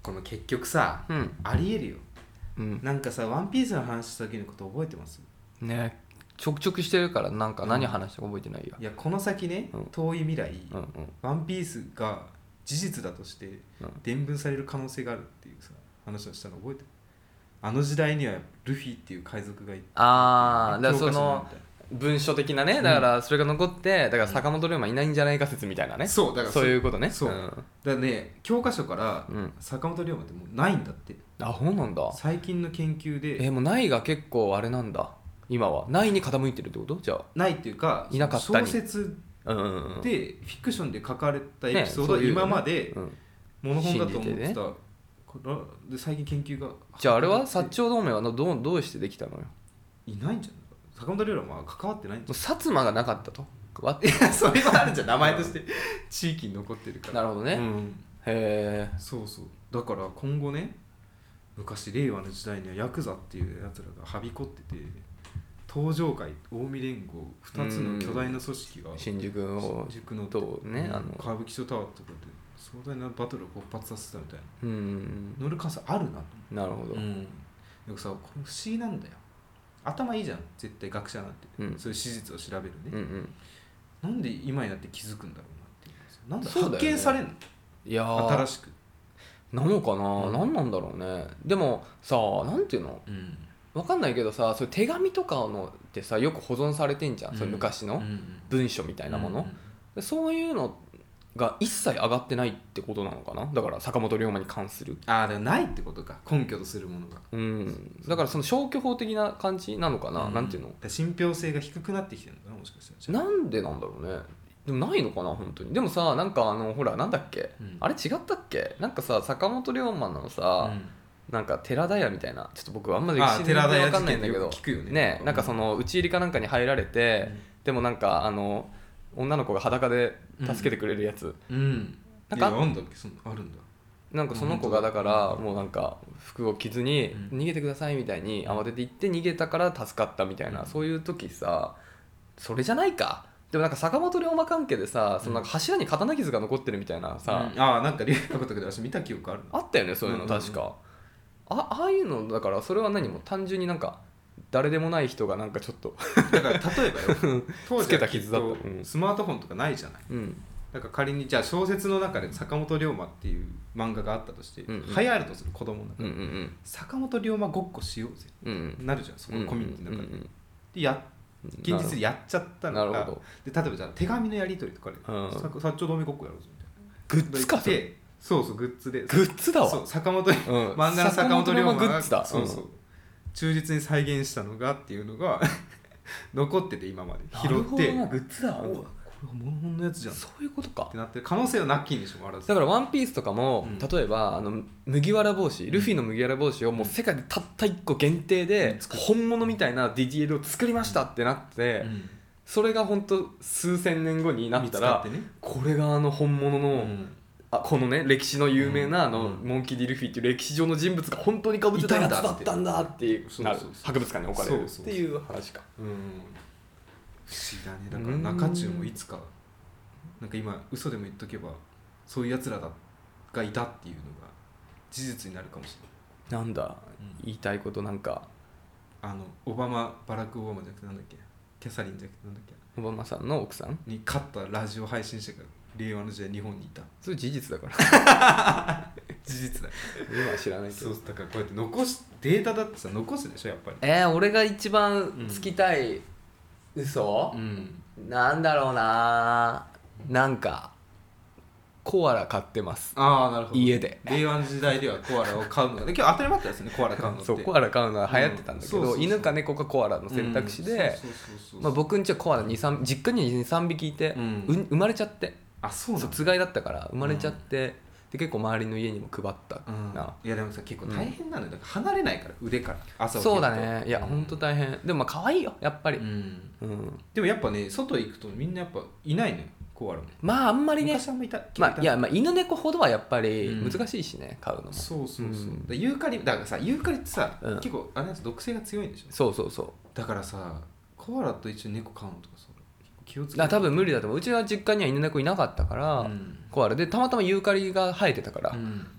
この結局さ、ありえるよ、なんかさワンピースの話した時のこと覚えてます？ ね、ちょくちょくしてるからなんか何話したか覚えてないよ。 いやこの先ね、遠い未来、ワンピースが事実だとして伝聞される可能性があるっていうさ話をしたの覚えてる？あの時代にはルフィっていう海賊がいて、 だからその文書的なね、だからそれが残ってだから坂本龍馬いないんじゃないか説みたいなね、 そうだからそういうことね。 そう、だからね教科書から坂本龍馬ってもうないんだって。 あ、そうなんだ。 最近の研究でもうないが結構あれなんだ。今はないに傾いてるってこと？じゃあないっていうかいなかった小説でフィクションで書かれたエピソードを今まで物本だと思ってたからで最近研究が。 じゃああれは薩長同盟はどうしてできたのよ？ いないんじゃない？坂本龍馬は関わってないんじゃない？ 薩摩がなかったと。 いやそれはあるじゃん、名前として地域に残ってるから。 なるほどね、へえ。 そうそう、だから今後ね、昔令和の時代にはヤクザっていうやつらがはびこってて、東上会、近江連合2つの巨大な組織が新宿のとね、 歌舞伎町タワーとかで壮大なバトルを勃発させたみたいな、乗る可能性あるなと。 なるほど。 でもさ、これ不思議なんだよ。頭いいじゃん絶対学者なんて、そういう史実を調べるね、なんで今になって気づくんだろうなっていう。なんだ、発見されんの？ いや新しくなのかな、何なんだろうね。でもさ、なんていうの、わかんないけどさ、そういう手紙とかのってさよく保存されてんじゃん、そういう昔の文書みたいなもの、そういうのが一切上がってないってことなのかな。だから坂本龍馬に関するだからないってことか、根拠とするものが。 だからその消去法的な感じなのかな、なんていうの、 信憑性が低くなってきてるのかな、もしかしたら。 なんでなんだろうね。でもないのかな本当に。でもさ、なんかほらなんだっけ、あれ違ったっけ、なんかさ坂本龍馬のさ、なんか寺田屋みたいな、ちょっと僕あんまり歴史で分かんないんだけどね、なんかその討ち入りかなんかに入られて、でもなんか女の子が裸で助けてくれるやつ、 なんかなんだっけ、あるんだ。 なんかその子がだからもうなんか服を着ずに逃げてくださいみたいに慌てて行って逃げたから助かったみたいな、そういう時さ、それじゃないか。でもなんか坂本龍馬関係でさ、そのなんか柱に刀傷が残ってるみたいなさ、 なんか龍馬とかで私見た記憶ある。 あったよねそういうの、確か。ああいうのだから、それは何も単純になんか誰でもない人がなんかちょっとだから例えばよ当時はきっだとスマートフォンとかないじゃない、だから仮にじゃあ小説の中で坂本龍馬っていう漫画があったとして、流行るとする子供の中で、坂本龍馬ごっこしようぜ、なるじゃん、そこのコミュニティの中で。で現実でやっちゃったのが、で例えばじゃあ手紙のやり取りとかで薩長同盟ごっこやろうぜみたいなグッズか、 そうグッズで、 グッズだわ。 そう坂本、漫画の坂本龍馬が忠実に再現したのがっていうのが残ってて、今まで拾って、 グッズだわ。 これは物のやつじゃん、 そういうことかってなってる可能性はなきにしもあらず。 だからワンピースとかも、例えば麦わら帽子、ルフィの麦わら帽子をもう世界でたった1個限定で本物みたいなディティールを作りましたってなって、それが本当数千年後になったら、これが本物の、このね歴史の有名なモンキー・ディ・ルフィっていう歴史上の人物が本当に被ってたやつだったんだっていうなる、博物館に置かれるっていう話か。 不思議だね。だから中中もいつかなんか今嘘でも言っとけばそういうやつらがいたっていうのが事実になるかもしれない。 なんだ、言いたいこと。なんかバラク・オバマじゃなくてなんだっけ、キャサリンじゃなくてなんだっけ、 オバマさんの奥さんに勝ったラジオ配信者が令和の時代日本にいた。 それ事実だから事実だ今は知らないけど。 そうだからこうやってデータだってさ残すでしょやっぱり。 俺が一番つきたい嘘、なんだろうな。なんかコアラ飼ってます。 なるほど。 家で令和の時代ではコアラを飼うのが今日当たり前だったですね、コアラ飼うのって。 そう、コアラ飼うのは流行ってたんだけど、犬か猫かコアラの選択肢で、僕んちはコアラ2、3実家に 2,3 匹いて、生まれちゃって、そうつがいだったから生まれちゃって、で結構周りの家にも配ったな。 いやでもさ結構大変なんだよ、だから離れないから腕から朝起きると。 そうだね。いやほんと大変。でも可愛いよやっぱり。 でもやっぱね外行くとみんなやっぱいないのよコアラも。 あんまりね。 昔あんまいた。 いや犬猫ほどはやっぱり難しいしね、飼うのも。 そうユーカリだからさ、ユーカリってさ結構あれなんです、毒性が強いんでしょ。そうだからさコアラと一緒に猫飼うのとかさ気をつけて。 多分無理だと思う。うちは実家には犬猫いなかったから、コアラでたまたまユーカリが生えてたから、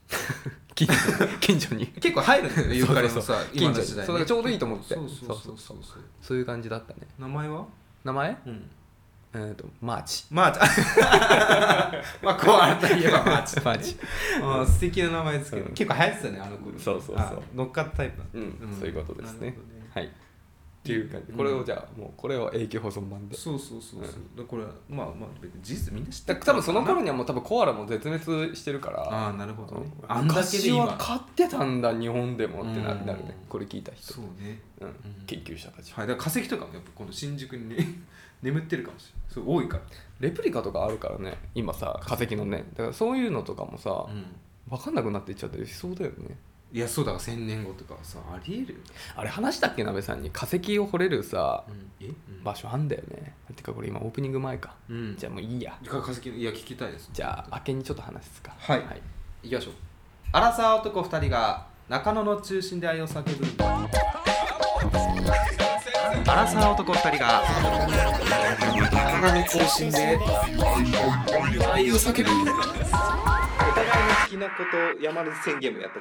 近所に結構入るんだよねユーカリのさ近所に今の時代ねそれがちょうどいいと思ってそうそういう感じだったね。 名前は名前マーチまあコアラといえばマーチマーチ素敵な名前ですけど結構流行ってたねあの頃そう乗っかったタイプそういうことですね。はいっていう感じ。これをじゃあもうこれは永久保存版でそうこれはまあ別に事実みんな知ってる多分その頃にはもう多分コアラも絶滅してるからああなるほどね昔は飼ってたんだ日本でもってなるねこれ聞いた人そうね研究者たちだから化石とかもやっぱこの新宿にね眠ってるかもしれないそう多いからレプリカとかあるからね今さ化石のねだからそういうのとかもさ分かんなくなっていっちゃったりしそうだよね。 いやそうだから1000年後とかさありえるよあれ話したっけなべさんに化石を掘れるさ場所あんだよね。てかこれ今オープニング前かじゃあもういいや化石いや聞きたいです。 じゃあ明けにちょっと話すかはい行きましょう。アラサー男2人が中野の中心で愛を叫ぶアラサー男2人が中野の中心で愛を叫ぶお互いの好きなこと山根宣言もやった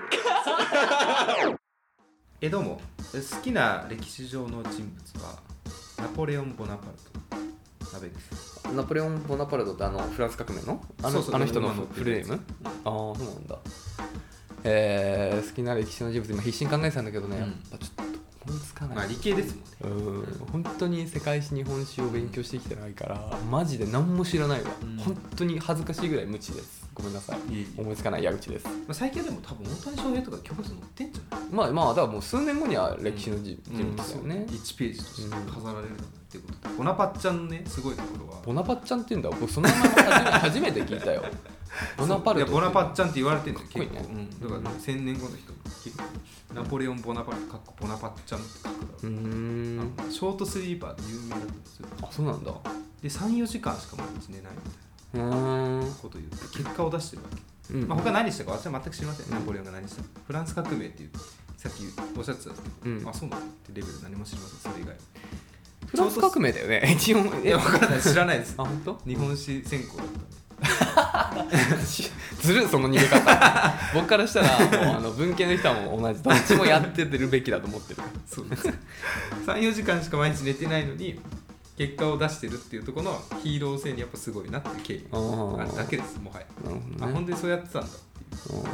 ことどうも好きな歴史上の人物はナポレオン・ボナパルト鍋です。 ナポレオン・ボナパルトってフランス革命のあの人のフルネームああそうなんだ。好きな歴史の人物今必死に考えてたんだけどねやっぱちょっと思いつかない。 まあ理系ですもんね。 本当に世界史日本史を勉強してきてないからマジで何も知らないわ。本当に恥ずかしいぐらい無知です。ごめんなさい。思いつかない矢口です。 最近でも多分大谷翔平とか教科書載ってんじゃない。 まあだからもう数年後には歴史の人物だよね。 1ページとして飾られるっていうことでボナパッチャンねすごいところはボナパッチャンって言うんだ。僕その名前初めて聞いたよ。ボナパルトボナパッチャンって言われてるんだよ結構ねだから1000年後の人ナポレオン・ボナパルトボナパッチャンって書くだろう。ショートスリーパーで有名だったんですよ。 あそうなんだ。 で 3,4 時間しか毎日寝ないみたいなことを言って結果を出してるわけ。他何したか私は全く知りません。ナポレオンが何したかフランス革命っていうさっきおっしゃってたんですけど、あそうなんだってレベル何も知りません。それ以外フランス革命だよね一応。 分からない知らないです。 あ本当？ 日本史専攻だったんでずるその逃げ方僕からしたらもう文系の人はもう同じどっちもやってるべきだと思ってる。 そうです 3,4 時間しか毎日寝てないのに結果を出してるっていうところのヒーロー性にやっぱすごいなっていう経緯があるだけですもはや。なるほどね。本当にそうやってたんだっていう。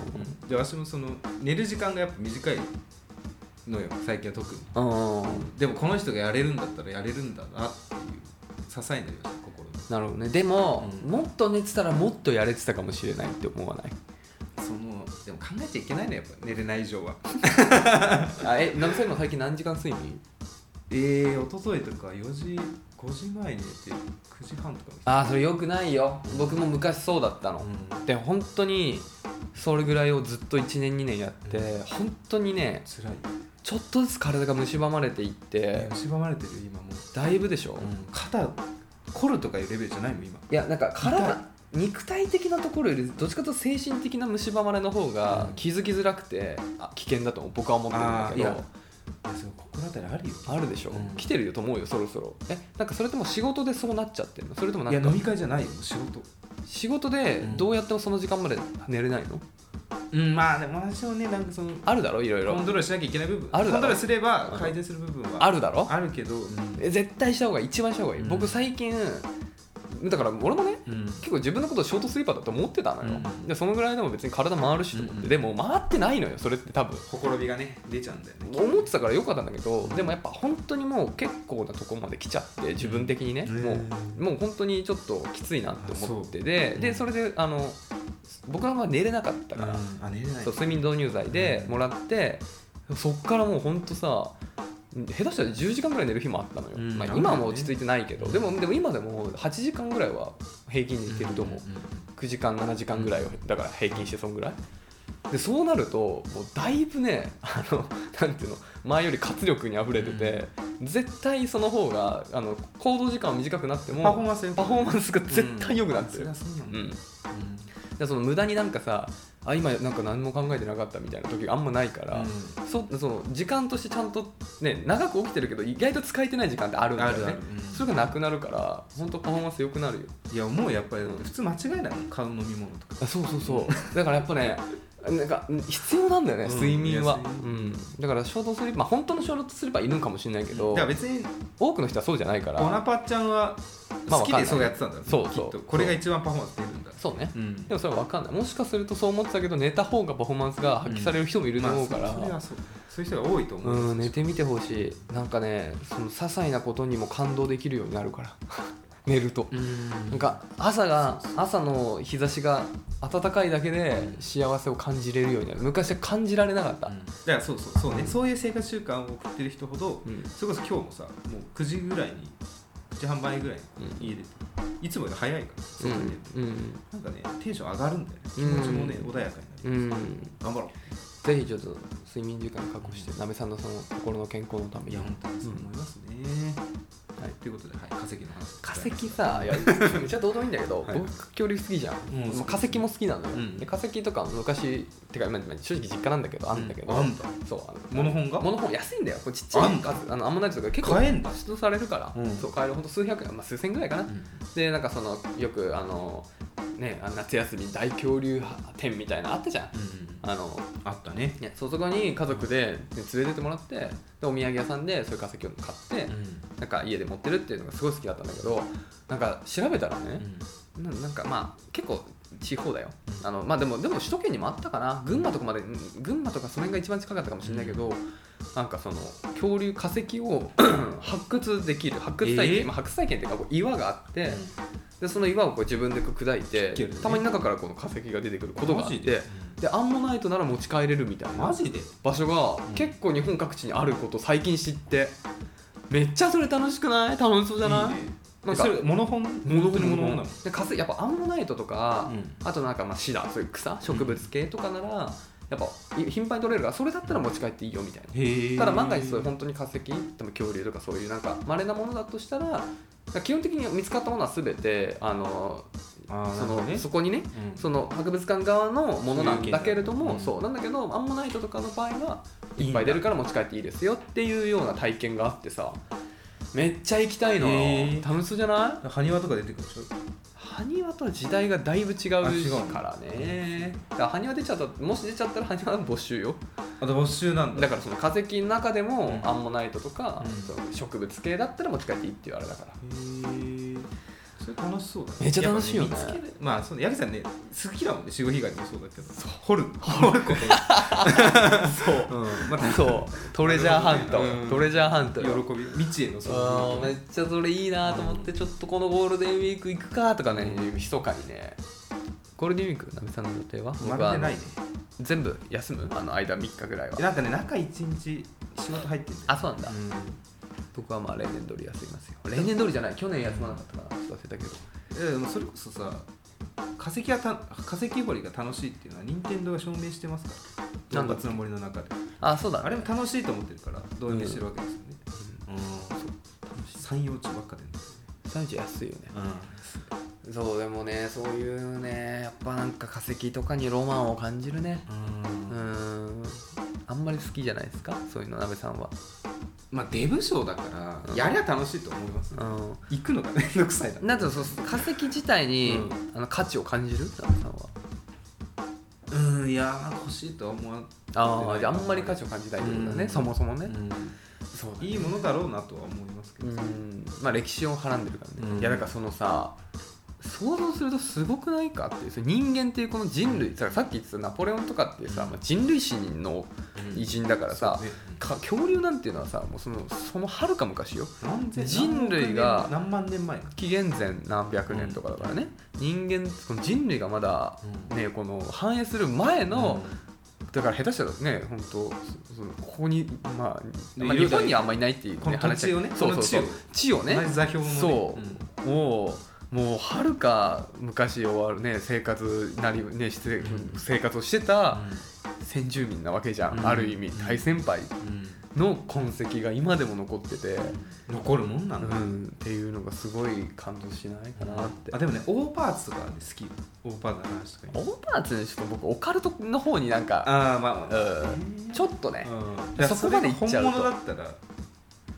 で私もその寝る時間がやっぱ短いのよ最近は特に。でもこの人がやれるんだったらやれるんだなっていう支えになりました心に。 なるほどね。でも、もっと寝てたらもっとやれてたかもしれないって思わない？ でも考えちゃいけないのやっぱ寝れない以上はなんか今最近何時間睡眠？ 一昨日とか4時5時前に寝て9時半とか。 それよくないよ。僕も昔そうだったの、で本当にそれぐらいをずっと1年2年やって、本当にね辛い。 ちょっとずつ体が蝕まれていって蝕まれてる今もうだいぶでしょ、 肩凝るとかいうレベルじゃないもん今。 いやなんか肉体的なところよりどっちかというと精神的な蝕まれの方が気づきづらくて危険だと僕は思ってるんだけど。 心当たりあるよ。 あるでしょ、来てるよと思うよそろそろ。なんかそれとも仕事でそうなっちゃってるの？それともなんかいや飲み会じゃないよ仕事でどうやってもその時間まで寝れないの？ まあでも私もねなんかそのあるだろいろいろコントロールしなきゃいけない部分あるだろ。 コントロールすれば改善する部分はあるだろ。 あるけど、 絶対した方がいい。一番した方がいい、僕最近だから俺もね、結構自分のことをショートスリーパーだと思ってたのよ、でそのぐらいでも別に体回るしと思って、でも回ってないのよそれって多分ほころびがね出ちゃうんだよね思ってたからよかったんだけど、でもやっぱ本当にもう結構なとこまで来ちゃって自分的にね、もう本当にちょっときついなって思ってでそれで僕は寝れなかったから、 寝れないそう睡眠導入剤でもらって、そっからもう本当さ下手したら10時間ぐらい寝る日もあったのよ、今はもう落ち着いてないけど、でも今でも8時間ぐらいは平均でいけると思う、9時間7時間ぐらいをだから平均してそんぐらいで、そうなるともうだいぶねなんていうの前より活力にあふれてて、絶対その方が行動時間は短くなってもパフォーマンスが絶対良くなってる。その無駄になんかさ今なんか何も考えてなかったみたいな時があんまないから、その時間としてちゃんとね長く起きてるけど意外と使えてない時間ってあるんだよね。それがなくなるから本当パフォーマンス良くなるよ。 いやもうやっぱり普通間違いないもん買う飲み物とか。 そうだからやっぱねなんか必要なんだよね、睡眠は、 うん、 だからショートスリーパー、本当のショートスリーパーいるんかもしれないけど、 だから別に多くの人はそうじゃないから。 ボナパちゃんは好きでそうやってたんだよ、 そうそう、 きっとこれが一番パフォーマンス出るんだ。 そうね、でもそれは分かんない。もしかするとそう思ってたけど寝た方がパフォーマンスが発揮される人もいると思うから、 それはそういう人が多いと思う。 寝てみてほしい。なんかね、その些細なことにも感動できるようになるから寝ると、なんか朝の日差しが暖かいだけで幸せを感じれるようになる。昔は感じられなかった、 だからそうね、そういう生活習慣を送ってる人ほど、それこそ今日もさ、もう9時ぐらいに9時半前ぐらいに家出て、いつもより早いから外に出て、なんかねテンション上がるんだよね。気持ちもね、穏やかになる。頑張ろう。 ぜひちょっと睡眠時間確保して、なべさんのその心の健康のために。 いや本当にそう思いますね。はい、ということで、化石の話。 化石さ、いやめっちゃどうでもいいんだけど、僕恐竜好きじゃん。化石も好きなのよ。で化石とか昔てか今正直実家なんだけどあるんだけど、そうモノ本安いんだよ。これちっちゃいアンモナイトとか結構買えんだ。 出土されるから、そう買えるほんと数百円、数千ぐらいかな。でなんかそのよくね、夏休み大恐竜展みたいなあったじゃん、 あったね。 そこに家族で連れてってもらって、でお土産屋さんでそういう化石を買って、なんか家で持ってるっていうのがすごい好きだったんだけど、なんか調べたらね、なんかまあ結構地方だよ、まあでも首都圏にもあったかな、群馬とかその辺が一番近かったかもしれないけど、なんかその恐竜化石を発掘できる発掘体験、発掘体験っていうか岩があって、でその岩をこう自分で砕いて、たまに中からこの化石が出てくることがあって、でアンモナイトなら持ち帰れるみたいな場所が結構日本各地にあることを最近知って、めっちゃそれ楽しくない？楽しそうじゃない？なんかそれモノ本なの？ で化石やっぱアンモナイトとか、あとなんかシダ、そういう草植物系とかならやっぱ頻繁に取れるから、それだったら持ち帰っていいよみたいな。ただ万が一そういう本当に化石、でも恐竜とかそういうなんか稀なものだとしたら、基本的に見つかったものは全てそこにね、その博物館側のものなんだけれども、そうなんだけどアンモナイトとかの場合はいっぱい出るから持ち帰っていいですよっていうような体験があってさ、めっちゃ行きたいの。楽しそうじゃない？ 埴輪とか出てくるでしょ？ 埴輪とは時代がだいぶ違うからね。だから埴輪出ちゃった、もし出ちゃったら埴輪は没収よ。 あと没収なんだ。 だからその化石の中でもアンモナイトとか、その植物系だったら持ち帰っていいっていうあれだから。 それ楽しそうだね。 めっちゃ楽しいよね。 まあそのヤギさんね好きだもんね、死後被害もそうだけど、掘ることがそうトレジャーハント、トレジャーハント喜び未知へのそう、めっちゃそれいいなと思って、ちょっとこのゴールデンウィーク行くかとかね、密かにね。ゴールデンウィークなべさんの予定は？ まだないね。 全部休む？間3日ぐらいは。 なんかね、中1日仕事入ってるんだよ。 あ、そうなんだ。僕はまあ例年通り休みますよ。例年通りじゃない、去年休まなかったから忘れたけど。 でもそれこそさ、化石掘りが楽しいっていうのは任天堂が証明してますから。動物の森の中で。 あ、そうだ、ね。 あれも楽しいと思ってるから導入してるわけですよね。山陽地ばっかで。 山陽地安いよね。そう、でもね、そういうね、やっぱなんか化石とかにロマンを感じるね。あんまり好きじゃないですか、そういうの、なべさんは。 まあデブ賞だからやりゃ楽しいと思いますね。行くのがめんどくさいなんていうの、化石自体に価値を感じる？なべさんは。 いや欲しいとは思わない。 あんまり価値を感じないってことだね、そもそもね。 そう、いいものだろうなとは思いますけど、 まあ歴史をはらんでるからね。いやだからそのさ、想像するとすごくないかっていう、人間っていうこの人類、さっき言ってたナポレオンとかってさ、人類史の偉人だからさ、恐竜なんていうのはさ、もうそのはるか昔よ。人類が何万年前、 紀元前何百年とかだからね、人類がまだね、この繁栄する前の、だから下手したらね、本当ここにまあ日本にはあんまりいないっていうこの土地をね、 地をね、 座標のね、 そうもうはるか昔終わるね、生活なりね、生活をしてた先住民なわけじゃん、ある意味大先輩の痕跡が今でも残ってて、 残るもんなの、 っていうのがすごい感動しないかなって。 でもね、オーパーツとか好き。オーパーツの話とか。 オーパーツね、ちょっと僕オカルトの方になんかちょっとね、そこまでいっちゃうと本物だったら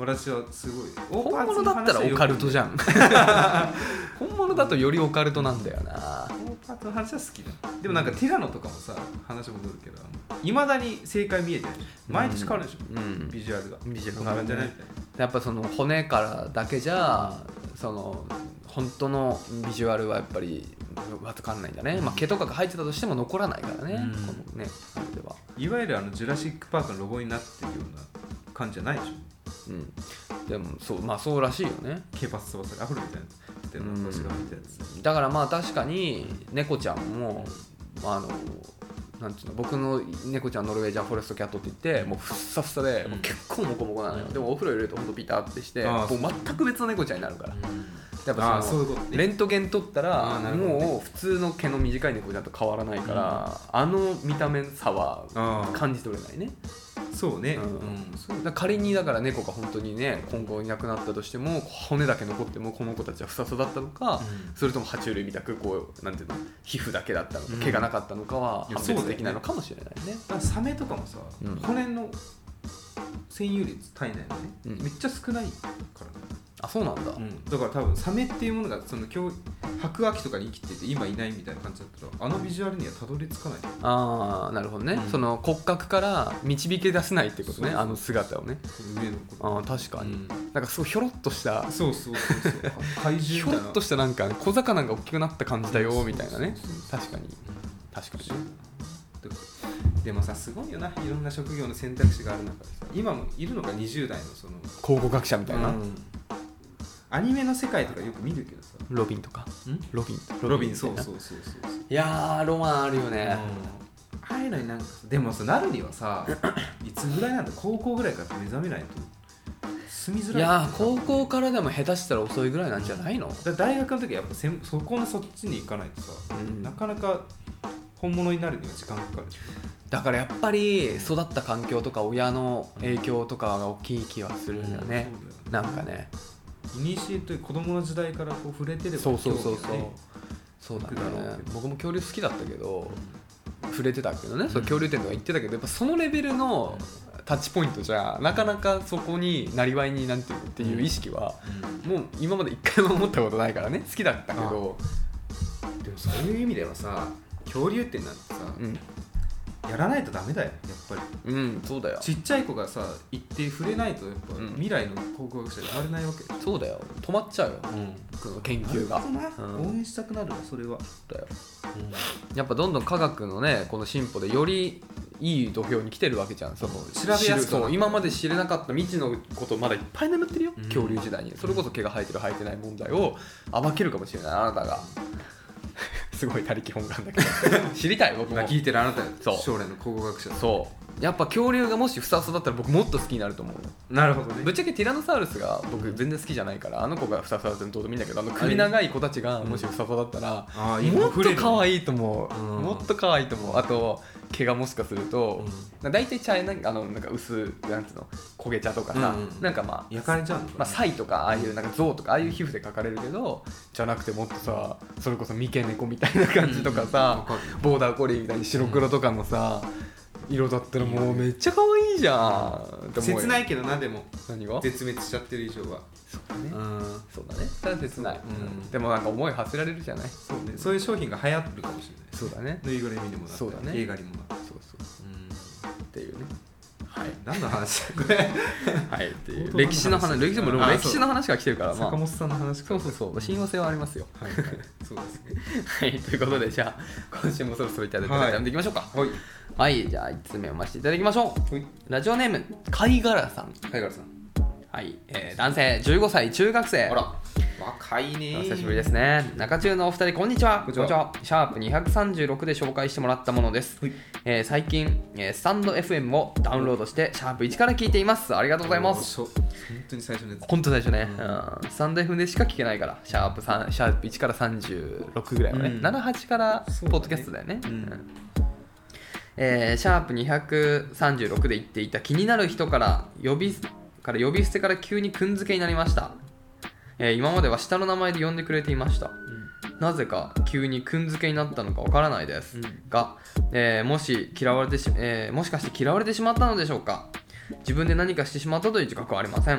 私はすごい本物だったらオカルトじゃん本物だとよりオカルトなんだよな。 オーパーツの話は好きだ。でもなんかティラノとかもさ話戻るけどいまだに正解見えてない。毎日変わるでしょ、ビジュアルが変わるんじゃないみたいな。 やっぱその骨からだけじゃその本当のビジュアルはやっぱり分かんないんだね、毛とかが入ってたとしても残らないからね、このねあれでは。 いわゆるジュラシックパークのロゴになってるような感じじゃないでしょ。 でもそうらしいよね。 毛パス飛ばされアフロみたいなやつ、私が見たやつだから確かに猫ちゃんもなんていうの、僕の猫ちゃんノルウェージャンフォレストキャットって言ってもうふっさふさで、もう結構モコモコなのよ。でもお風呂入れるとほんとピタってしてもう全く別の猫ちゃんになるから、やっぱそのレントゲン撮ったらもう普通の毛の短い猫ちゃんと変わらないから、見た目差は感じ取れないね。 そうね、 だ仮にだから猫が本当にね今後いなくなったとしても骨だけ残ってもこの子たちはふさふさだったのか、それとも爬虫類みたくこうなんていうの皮膚だけだったのか、毛がなかったのかは判別できないのかもしれないね。 サメとかもさ、骨の占有率体内のね、めっちゃ少ないからね。 あ、そうなんだ、 だから多分サメっていうものがその白亜紀とかに生きてて今いないみたいな感じだったらビジュアルにはたどり着かない。 ああ、なるほどね、その骨格から導き出せないってことね、あの姿をね。 上の頃確かに、なんかすごいひょろっとしたそう怪獣みたいなひょろっとしたなんか小魚が大きくなった感じだよみたいなね。確かにでもさすごいよな、いろんな職業の選択肢がある中でさ、今もいるのが20代のその考古学者みたいな、 アニメの世界とかよく見るけどさ、 ロビンとかロビンそういやーロマンあるよね、 ああいうのになんかでもさなるにはさいつぐらいなんだ、高校ぐらいから目覚めないと住みづらい。 いやー高校からでも下手したら遅いぐらいなんじゃないの。 だ大学の時はやっぱそこのそっちに行かないとさ、なかなか本物になるには時間かかる。 だからやっぱり育った環境とか親の影響とかが大きい気はするんだよね、なんかね。 イニシエという子供の時代からこう触れてれば、 そうだね。僕も恐竜好きだったけど、触れてたけどね、そう恐竜展とか行ってたけど、やっぱそのレベルのタッチポイントじゃなかなかそこになりわいになんていうのっていう意識は、もう今まで一回も思ったことないからね。好きだったけど、 でもそういう意味ではさ、恐竜展なんてさ、やらないとダメだよ、やっぱり。 そうだよ。 ちっちゃい子がさ行って触れないとやっぱ、未来の考古学者になれないわけ。 そうだよ、止まっちゃうよ、この研究が。 応援したくなるわ、それは。 だよ、やっぱどんどん科学のねこの進歩でよりいい土俵に来てるわけじゃん。その調べやすくなる。 今まで知れなかった未知のことまだいっぱい眠ってるよ、恐竜時代に。それこそ毛が生えてる生えてない問題を暴けるかもしれない、あなたが。すごい他力本願だけど知りたい、僕も。 聞いてるあなた将来の考古学者。 そうやっぱ恐竜がもしふさふさだったら僕もっと好きになると思う。 なるほどね。 ぶっちゃけティラノサウルスが僕全然好きじゃないから、あの子がふさふさだったらどうでもいいんだけど、首長い子たちがもしふさふさだったらもっと可愛いと思う、もっと可愛いと思う。あと毛がもしかすると大体茶なんか薄なんていうの焦げ茶とかさ、なんか焼かれちゃうのかな、 サイとかああいうなんか象とかああいう皮膚で描かれるけど、じゃなくてもっとさ、それこそ三毛猫みたいな感じとかさ、ボーダーコリーみたいに白黒とかのさ、色だったらもうめっちゃ可愛いじゃん。 切ないけどな、でも何が絶滅しちゃってる以上は。 そうだね、そうだね、ただ切ない、でもなんか思い馳せられるじゃない。 そうね、そういう商品が流行るかもしれない。 そうだね、 ぬいぐるみにもなって、 そうだね、 映画にもなって、 っていうね。 はい、何の話だこれはい、っていう歴史の話、歴史の話が来てるから、 坂本さんの話か。 そう親和性はありますよ。 はい、そうですね。 はい、ということで、じゃあ今週もそろそろいただいてやっていきましょうか。はい、じゃあ1つ目を読ませていただきましょう。ラジオネーム貝殻さん。はい、男性15歳中学生。 あら、若いね。 お久しぶりですね。中中のお二人、こんにちは。シャープ236で紹介してもらったものです。最近、スタンド FM をダウンロードしてシャープ1から聞いています。ありがとうございます。 本当に最初のやつ。 本当最初ね、スタンド FM でしか聞けないから、シャープ1から36ぐらいはね、78からポッドキャストだよね。シャープ236で言っていた気になる人から呼び捨てから急にくんづけになりました。今までは下の名前で呼んでくれていました。なぜか急にくんづけになったのかわからないです、が、もしかして嫌われてしまったのでしょうか。自分で何かしてしまったという自覚はありません。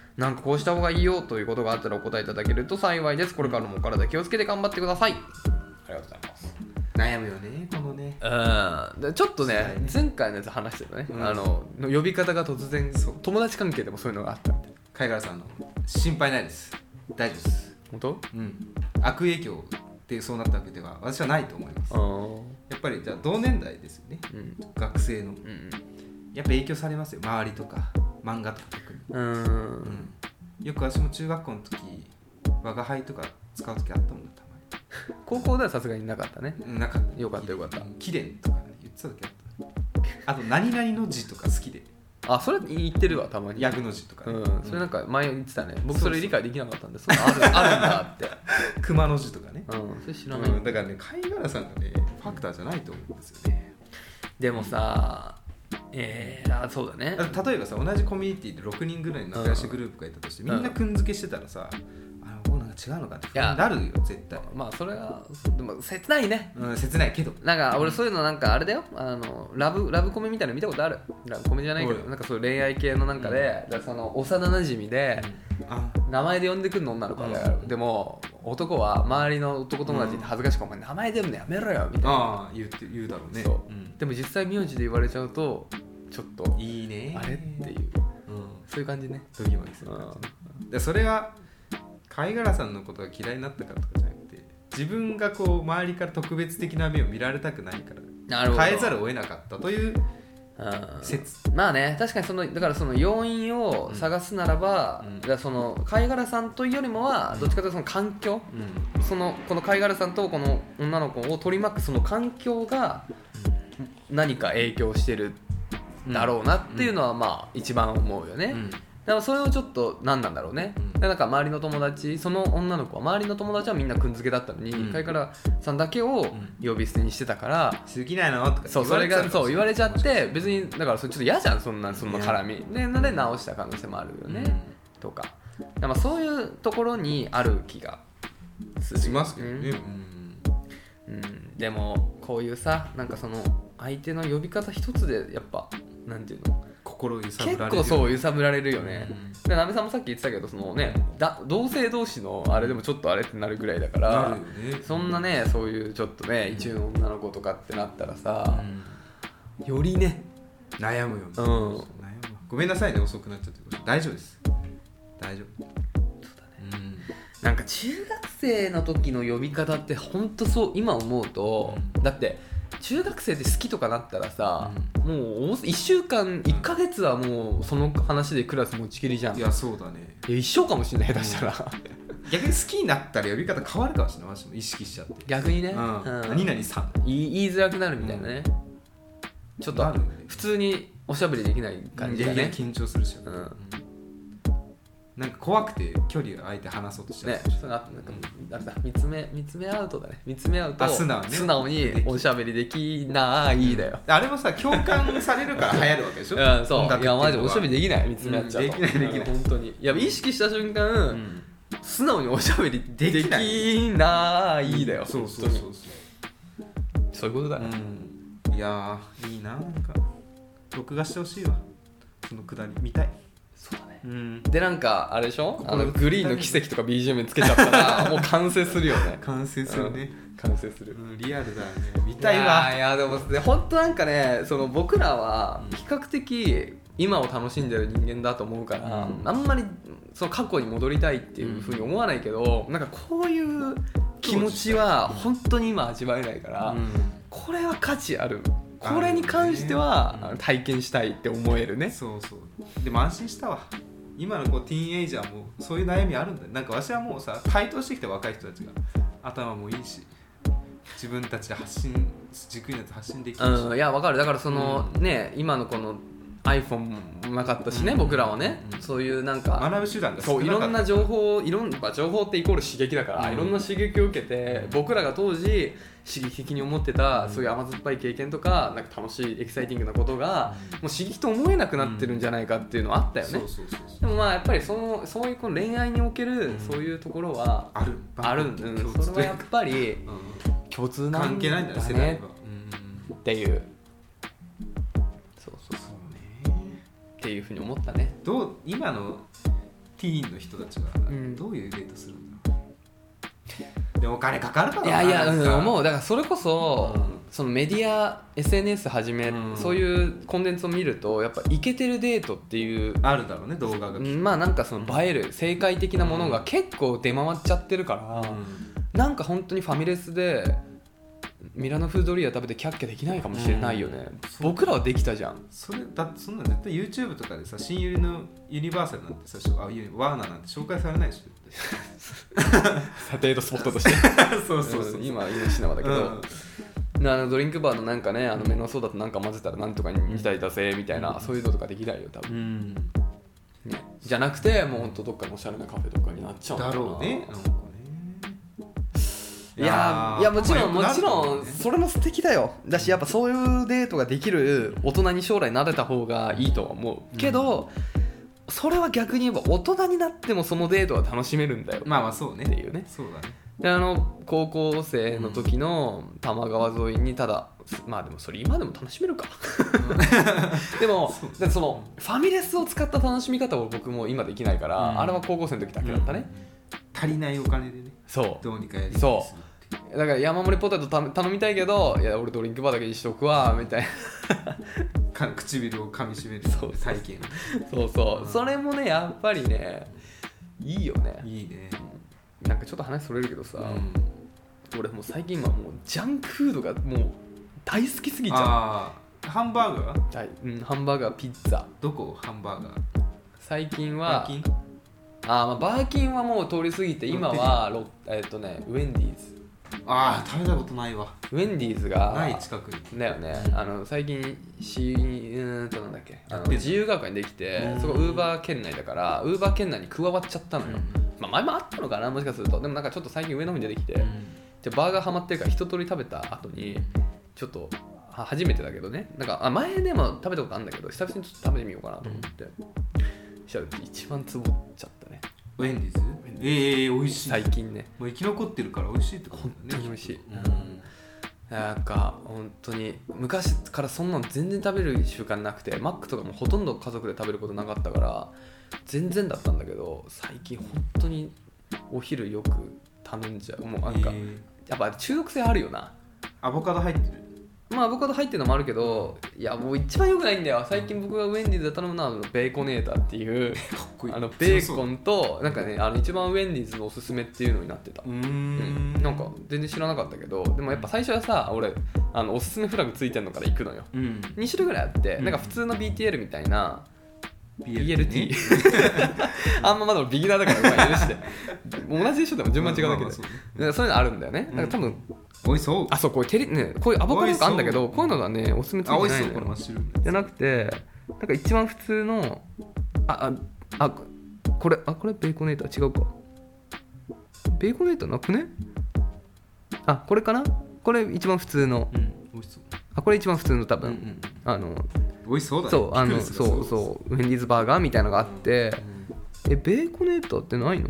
なんかこうした方がいいよということがあったらお答えいただけると幸いです。これからもお体気をつけて頑張ってください。ありがとうございます。 悩むよねこのね。 でちょっとね前回のやつ話してたね、呼び方が突然友達関係でもそういうのがあったみたいな。 貝殻さんの心配ないです、大丈夫です。 本当？ 悪影響でそうなったわけでは私はないと思います。やっぱりじゃあ同年代ですよね、学生の、やっぱ影響されますよ、周りとか漫画とか特に。よく私も中学校の時我が輩とか使う時あったもんだ。たまに高校ではさすがになかったね。 なかった。 よかったよかった。 キレンとか、ね、言ってた時あった。あと何々の字とか好きで。 それ言ってるわたまに。 ヤグの字とか、ね、 それなんか前言ってたね。僕それ理解できなかったんで、そうあるんだって。 熊の字とかね。 それ知らない。 だからね、貝殻さんがねファクターじゃないと思うんですよね。 でもさ、そうだね。 例えばさ、同じコミュニティで6人ぐらいの仲良しグループがいたとして、みんなくんづけしてたらさ、僕なんか違うのかってなるよ絶対。 まあそれはでも切ないね。 切ないけど。 なんか俺そういうのなんかあれだよ。ラブコメみたいなの見たことある。ラブコメじゃないけど、なんかそういう恋愛系のなんかで、その幼馴染で名前で呼んでくるの女の子が、でも男は周りの男友達って恥ずかしくお前名前で呼ぶのやめろよみたいな。 言うだろうね。 でも実際名字で言われちゃうとちょっといいねあれっていう、そういう感じね。 ドギマギする感じ。でそれが貝殻さんのことが嫌いになったからとかじゃなくて、自分がこう周りから特別的な目を見られたくないから変えざるを得なかったという説。 まあね、確かにだからその要因を探すならば、だからその貝殻さんというよりもはどっちかというとその環境、この貝殻さんとこの女の子を取り巻くその環境が何か影響してるだろうなっていうのはまあ一番思うよね。でもそれをちょっと何なんだろうね。なんか周りの友達、その女の子は周りの友達はみんなくんづけだったのに、貝殻さんだけを呼び捨てにしてたから、 好きなのとかそれが言われちゃって、別にだからそれちょっと嫌じゃん、そんな絡みで、ので直した可能性もあるよね、とか。まあそういうところにある気がしますけどね。 でもこういうさ、なんかその相手の呼び方一つでやっぱなんていうの、 心揺さぶられる、 結構そう揺さぶられるよね。でなべさんもさっき言ってたけど、そのね同性同士のあれでもちょっとあれってなるぐらいだから、そんなねそういうちょっとね一応女の子とかってなったらさ、よりね悩むよね。悩む。ごめんなさいね、遅くなっちゃって。大丈夫です、大丈夫。 そうだね。なんか中学生の時の呼び方って本当そう今思うと、だって中学生で好きとかなったらさ、もう1週間1ヶ月はもうその話でクラス持ちきりじゃん。 いやそうだね。 一生かもしれない、下手したら逆に好きになったら呼び方変わるかもしれない。私も意識しちゃって、 逆にね、 何々さん言いづらくなるみたいなね、ちょっと普通におしゃべりできない感じだね。 緊張するし、なんか怖くて距離を空いて話そうとしてね。それあとなんか見つめ合うとだね。見つめ合うと素直におしゃべりできないだよ。 あれもさ共感されるから流行るわけでしょ。 そう。いやマジおしゃべりできない、見つめ合っちゃうと。 できない本当に。いや意識した瞬間、素直におしゃべりできないだよ。 そういうことだよ。 いやいいな、なんか録画してほしいわ、そのくだり見たい。 そうだね。でなんかあれでしょ、グリーンの奇跡とか BGM つけちゃったらもう完成するよね。 完成するね。 完成する。 リアルだね。見たいわ。 いやでもね、本当なんかね、その僕らは比較的今を楽しんでる人間だと思うから、あんまりその過去に戻りたいっていうふうに思わないけど、なんかこういう気持ちは本当に今味わえないから、これは価値ある。これに関しては体験したいって思えるね。 そうそう。でも安心したわ。今のこうティーンエイジャーもそういう悩みあるんだよ。なんか私はもうさ、台頭してきた若い人たちが頭もいいし、自分たちで軸になって発信できるし。 いやわかる。だからその、ね、今のこの iPhone もなかったしね、僕らはね、そういうなんか学ぶ手段が少なかった。そう、 いろんな情報ってイコール刺激だから、いろんな刺激を受けて、僕らが当時刺激的に思ってた、そういう甘酸っぱい経験とか、なんか楽しいエキサイティングなことが、もう刺激と思えなくなってるんじゃないかっていうのはあったよね。でもまあやっぱりそういうこの恋愛におけるそういうところはある。それはやっぱり共通なんだね。関係ないんだね、世代は。っていう。そうね。っていうふうに思ったね。 今のティーンの人たちはどういうデートするんだろう、でもお金かかるからな。 いや思う。だからそれこそ、そのメディア SNS はじめ、そういうコンテンツを見るとやっぱイケてるデートっていうあるだろうね、動画が。 まあなんかその映える正解的なものが結構出回っちゃってるから、なんか本当にファミレスでミラノ風ドリア食べてキャッキャできないかもしれないよね、僕らはできたじゃん。 それだってそんな絶対 YouTube とかでさ、新ユリのユニバーサルなんてさ、ワーナーなんて紹介されないでしょデートスポットとしてそう今いいシネマだけど、ドリンクバーのなんかね、メロンソーダとなんか混ぜたらなんとかに似たりだぜみたいな、そういうのとかできないよ多分、ね、じゃなくてもうほんとどっかのおしゃれなカフェとかになっちゃうんだろうね。 いやもちろんそれも素敵だよ。だしやっぱそういうデートができる大人に将来なれた方がいいとは思うけど、それは逆に言えば大人になってもそのデートは楽しめるんだよ。 まあそうねっていうね。 そうだね。 で高校生の時の多摩川沿いにただ、まあでもそれ今でも楽しめるかでもそのファミレスを使った楽しみ方を僕も今できないから、あれは高校生の時だけだったね、 足りないお金でね、 そうどうにかやりそうだから山盛りポテト頼みたいけど、いや俺ドリンクバーだけにしとくわみたいな唇を噛みしめる体験そうそれもねやっぱりねいいよね。 いいね。 なんかちょっと話それるけどさ、俺もう最近はもうジャンクフードがもう大好きすぎちゃう。ハンバーガー？ ハンバーガー、ピッツァ。 どこハンバーガー？ 最近はバーキン？ バーキンはもう通り過ぎて、今はウェンディーズ。 食べたことないわ。 ウェンディーズがない近くにだよね。最近なんだっけ、自由が丘にできて、そこウーバー圏内だからウーバー圏内に加わっちゃったのよ。前もあったのかな、もしかすると。でもなんかちょっと最近上の方に出てきて、じゃバーガーハマってるから一通り食べた後にちょっと初めてだけどね、なんか前でも食べたことあるんだけど、久々にちょっと食べてみようかなと思って調べて一番つぼっちゃったね。 ウェンディーズ？美味しい。 最近ね、 もう生き残ってるから美味しいってことだね。 本当に美味しい。なんか本当に昔からそんなの全然食べる習慣なくて、マックとかもほとんど家族で食べることなかったから全然だったんだけど、最近本当にお昼よく頼んじゃう。もうなんかやっぱ中毒性あるよな。 アボカド入ってる？ アボカド入ってるのもあるけど、いやもう一番良くないんだよ。最近僕がウェンディーズで頼むのはベーコネーターっていうベーコンとなんかね、一番ウェンディーズのおすすめっていうのになってた。なんか全然知らなかったけど、でもやっぱ最初はさ、俺おすすめフラグついてんのから行くのよ。2種類ぐらいあって、なんか普通の BTL みたいなBLT あんままだ俺ビギナーだから許して同じでしょ、でも順番違うだけで、そういうのあるんだよね。なんか多分美味しそう。 そうこういうアボカドとかあるんだけど、こういうのがねおすすめついてないのよ。じゃなくてなんか一番普通のこれベーコネーター違うか。ベーコネーターなくね？これかな。これ一番普通の、 美味しそう。 これ一番普通の多分、 美味しそうだね。 そうウェンディーズバーガーみたいなのがあって、ベーコネーターってないの？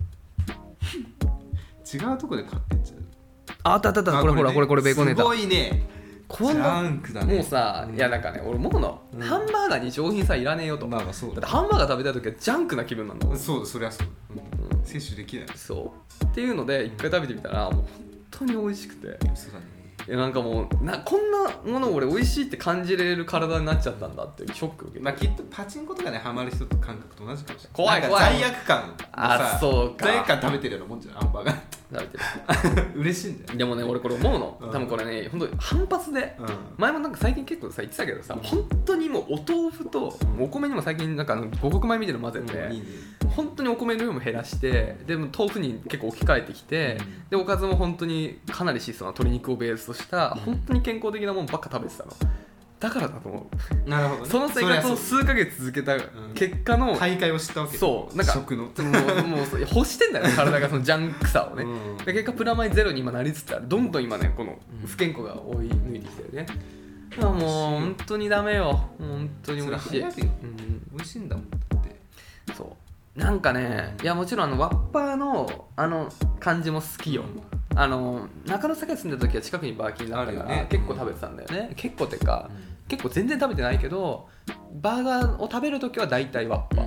違うとこで買ってんじゃん。 あった、これほらこれベーコネーター。 すごいね。ジャンクだね。 もうさ、いやなんかね、俺思うの、ハンバーガーに上品さいらねえよと。だってハンバーガー食べたい時はジャンクな気分なんだもん。 そう、そりゃそう。摂取できない。 そうっていうので一回食べてみたらもう本当に美味しくて。 そうだね。 なんかもうこんなものを俺美味しいって感じれる体になっちゃったんだっていうショックを受けて、 きっとパチンコとかねハマる人と感覚と同じかもしれない。 怖い罪悪感。 そうか。 罪悪感食べてるようなもんじゃん、ハンバーガー食べてる嬉しいんだよ。 でもね俺これ思うの、多分これね本当に反発で、前もなんか最近結構さ言ってたけどさ、本当にもうお豆腐とお米にも最近なんか五穀米みたいなの混ぜて、本当にお米の量も減らして、でも豆腐に結構置き換えてきて、でおかずも本当にかなり質素な鶏肉をベースとした本当に健康的なものばっか食べてたの。だからだと思う。 なるほど、ね、 その生活を数ヶ月続けた結果の大会を知ったわけ。 そうなんか食のもう欲してんだよね体がそのジャンクさをね、で結果プラマイゼロに今なりつつある。どんどん今ねこの不健康が追い抜いてきてるね。もう本当にダメよ。本当に美味しい。 美味しいんだもんだって。 そうなんかね、いやもちろんワッパーの感じも好きよ。中野坂住んだ時は近くにバーキンだったから、結構食べてたんだよね。結構結構全然食べてないけど、バーガーを食べる時は大体ワッパー、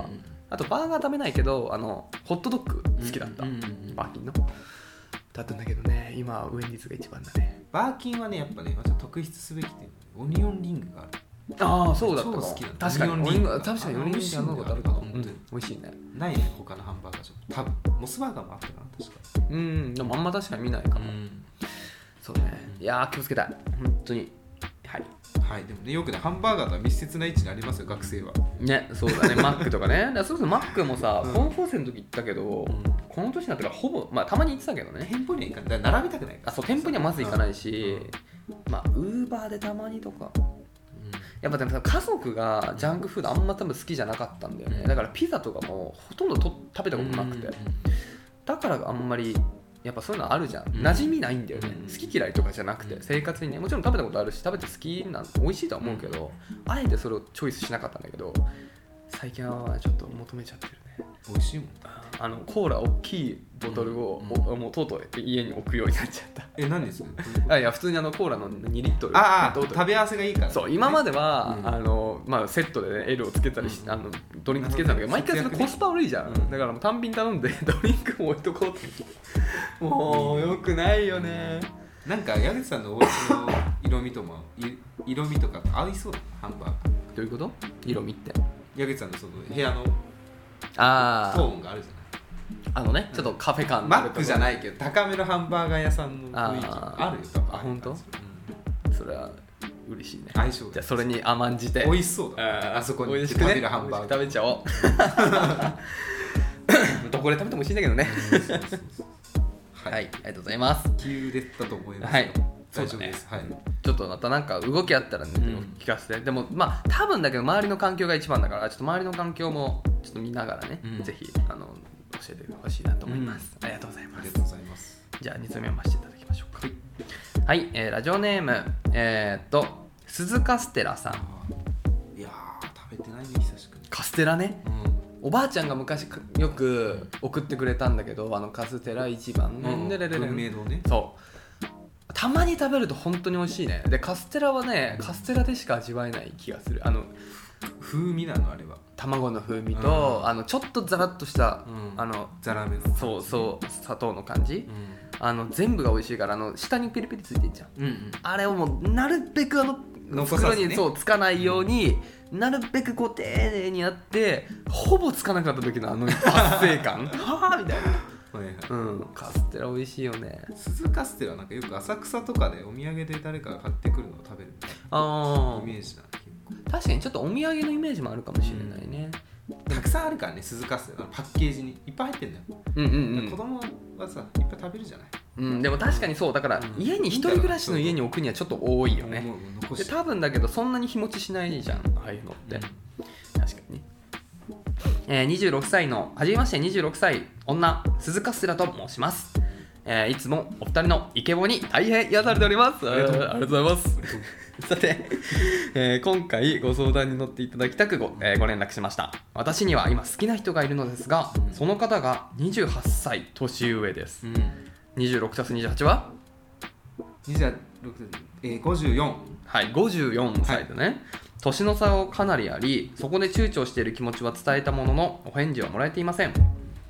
あとバーガー食べないけどホットドッグ好きだった、バーキンのだったんだけどね、今はウェンディーズが一番だね。 バーキンはねやっぱね特筆すべき点オニオンリングがある。 ああそうだった超好きなの。 確かにオニオンリング確かにオニオンリングあるのことあるかも。美味しいね。 ないね他のハンバーガーショップ。多分モスバーガーもあったかな確か。 でもあんま確かに見ないかも。そうね。いやー気をつけたい本当に。 はいでもねよくねハンバーガーとは密接な位置にありますよ学生は。 ねそうだねマックとかね。そうそうマックもさ高校生の時行ったけど、この年になったらほぼまあたまに行ってたけどね。 店舗には行かない。並びたくないから。 そう店舗にはまず行かないし、まあウーバーでたまにとか。やっぱでも家族がジャンクフードあんま多分好きじゃなかったんだよね。だからピザとかもほとんど食べたことなくて、だからあんまりやっぱそういうのあるじゃん、馴染みないんだよね、好き嫌いとかじゃなくて生活にねもちろん食べたことあるし食べて好きなん美味しいとは思うけど、あえてそれをチョイスしなかったんだけど最近はちょっと求めちゃってるね。 美味しいもん。 コーラ大きいボトルを、もうとうとう家に置くようになっちゃった。 何ですいや普通にコーラの2リットル食べ合わせがいいから、ね、 そう今までは、まあ、セットで、ね、L をつけたりし、ドリンクつけてたんだけど毎回それコスパ悪いじゃん、だからもう単品頼んでドリンクも置いとこうってもうよくないよね。 なんか矢口さんのお家の色味とか合いそうなハンバーガー。 どういうこと？色味って矢口さんのその部屋のトーーンがあるじゃない。 ちょっとカフェ感マックじゃないけど高めのハンバーガー屋さんの雰囲気あるよ。 本当？それは嬉しいね。 相性。 じゃあそれに甘んじて美味しそうだ。あそこに食べるハンバーガー食べちゃおう。どこで食べても美味しいんだけどね。はい、ありがとうございます。 急でったと思います。 はい、 大丈夫です。はい。 ちょっとまたなんか動きあったらね、聞かせて。でもまあ多分だけど周りの環境が一番だから、ちょっと周りの環境もちょっと見ながらね、ぜひ教えてほしいなと思います。ありがとうございます。 ありがとうございます。 じゃあ2つ目を読ませていただきましょうか。はい、ラジオネーム鈴カステラさん。 いや食べてないね久しく。 カステラね。おばあちゃんが昔よく送ってくれたんだけどカステラ一番文明堂ね。 そうたまに食べると本当に美味しいね。でカステラはねカステラでしか味わえない気がする。 風味なのあれは。 卵の風味とちょっとザラッとしたザラメのそう砂糖の感じ、全部が美味しいから下にピリピリついてんじゃん、あれをもうなるべく袋につかないように、なるべくこう丁寧にやってほぼつかなかった時の達成感はぁみたいな、カステラ美味しいよね。 鈴カステラなんかよく浅草とかでお土産で誰かが買ってくるのを食べるみたいなイメージだね。 確かにちょっとお土産のイメージもあるかもしれないね、 たくさんあるからね鈴カステラパッケージにいっぱい入ってんだよ、子供はさいっぱい食べるじゃない。 でも確かにそうだから、家に一人暮らしの家に置くにはちょっと多いよね。で多分だけどそんなに日持ちしないじゃんああいうのって、確かにね。26歳のはじめまして26歳女鈴カステラと申します。いつもお二人のイケボに大変癒されております。ありがとうございます。さて、今回ご相談に乗っていただきたくご連絡しました。私には今好きな人がいるのですが、その方が28歳年上です、26たす28は 54。 はい、54歳でね、はい、年の差をかなりあり、そこで躊躇している気持ちは伝えたもののお返事はもらえていません。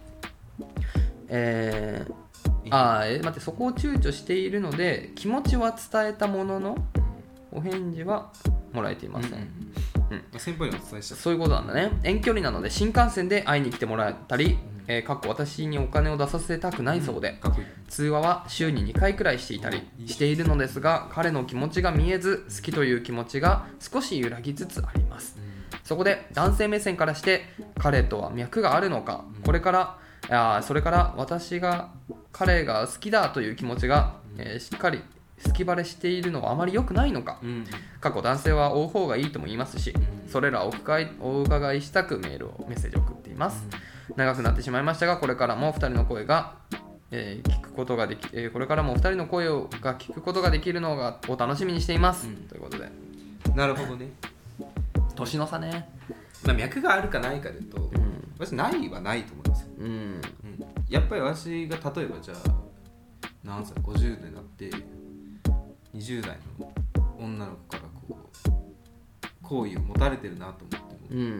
待って、そこを躊躇しているので気持ちは伝えたもののお返事はもらえていません。 先輩にお伝えした。 そういうことなんだね。遠距離なので新幹線で会いに来てもらったり、私にお金を出させたくないそうで、通話は週に2回くらいしていたりしているのですが、彼の気持ちが見えず好きという気持ちが少し揺らぎつつあります。そこで男性目線からして彼とは脈があるのか、それから私が彼が好きだという気持ちが、しっかり好きバレしているのはあまり良くないのか、過去男性は追う方がいいとも言いますし、それらをお伺いしたくメッセージを送っています。長くなってしまいましたが、これからも2人の声が、聞くことができ、これからも2人の声が聞くことができるのを楽しみにしています、ということで。 なるほどね。 年の差ね。 脈があるかないかで言うと、私ないはないと思います。やっぱり私が例えばじゃあ何歳50年になって20代の女の子からこう好意を持たれてるなと思っても、